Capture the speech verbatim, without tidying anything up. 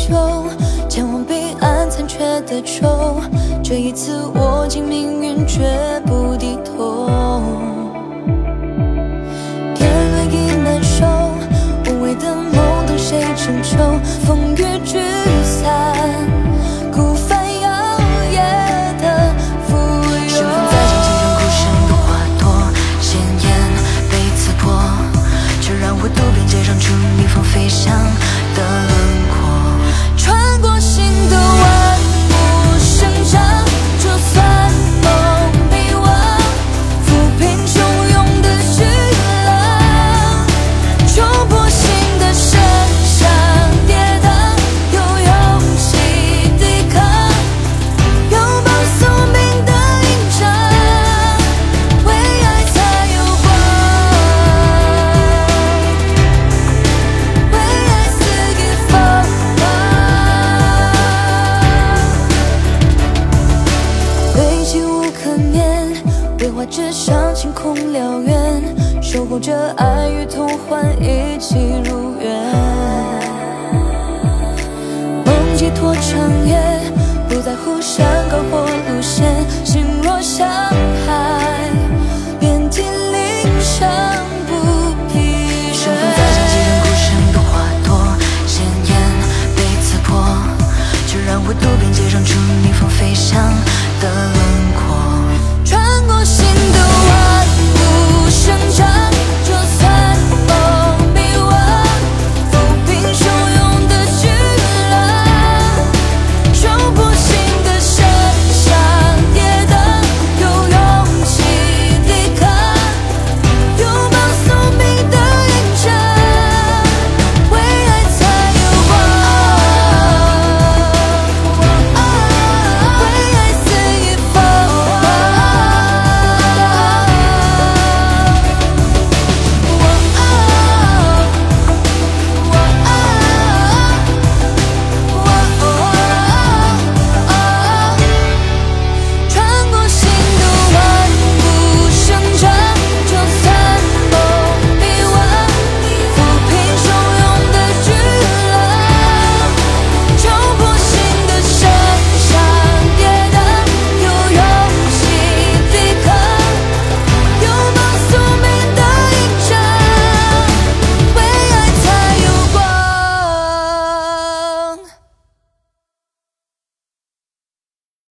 救，前往彼岸残缺的舟。这一次握紧命运，绝不低头。天累已难受，无谓的梦等谁成就？风雨聚散，孤帆摇曳的浮游。身逢在荆棘中孤身的花朵，鲜艳被刺破，就让我渡边界，让出逆风飞翔的轮廓。穿过心的万物生长，就算梦被忘，抚平汹涌的巨浪，冲破心的深山跌宕，有勇气抵抗，拥抱宿命的印章，为爱才有光，为爱肆意疯狂。危机无可免，绘画纸上晴空燎原，守候着爱与痛。